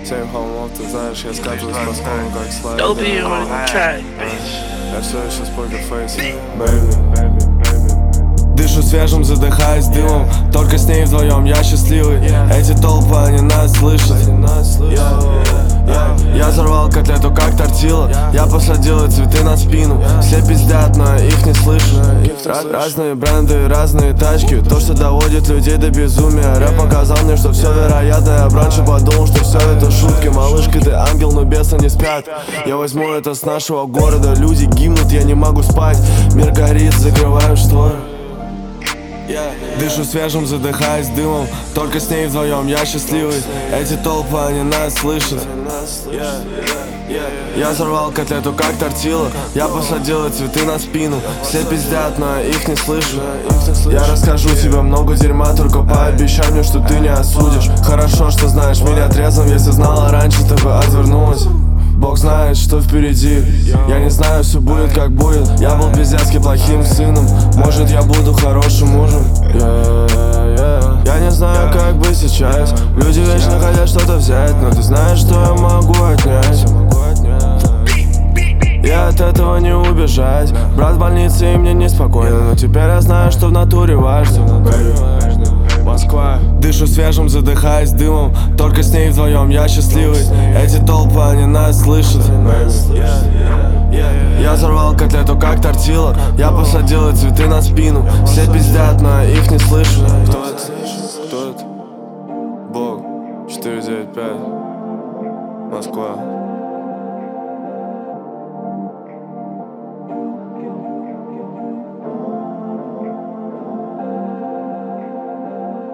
7 холмов, ты знаешь, я скатываюсь по склону, как слайд. Я все еще с покерфейсом, baby. Дышу свежим, задыхаясь дымом. Только с ней вдвоем я счастливый. Эти толпы, они нас слышат. Я взорвал котлету, как тортила. Я посадил цветы на спину. Все пиздят, но их не слышу. Разные бренды, разные тачки. То, что доводит людей до безумия. Рэп показал мне, что все вероятно. Я раньше подумал, что все это шутки. Малышка, ты ангел, но бесы не спят. Я возьму это с нашего города. Люди гибнут, я не могу спать. Мир горит, закрываем шторы. Дышу свежим, задыхаясь дымом. Только с ней вдвоем я счастливый. Эти толпы, они нас слышат. Я взорвал котлету, как тортила. Я посадил цветы на спину. Все пиздят, но их не слышу. Я расскажу тебе много дерьма, только пообещай мне, что ты не осудишь. Хорошо, что знаешь меня трезвым. Если знала раньше, ты бы отвернулась. Бог знает, что впереди. Я не знаю, все будет как будет. Я был пиздецки плохим сыном. Может, я буду хорошим мужем. Я не знаю, как быть сейчас. Люди вечно хотят что-то взять, но ты знаешь, что я могу отнять. И от этого не убежать. Брат в больнице, и мне неспокойно. Но теперь я знаю, что в натуре важно. Москва. Дышу свежим, задыхаясь дымом. Только с ней вдвоем я счастливый. Эти толпы, они нас слышат. Я взорвал котлету, как тортила. Я посадил цветы на спину. Все пиздят, но их не слышу. Кто это? Кто это? Бог 495. Москва.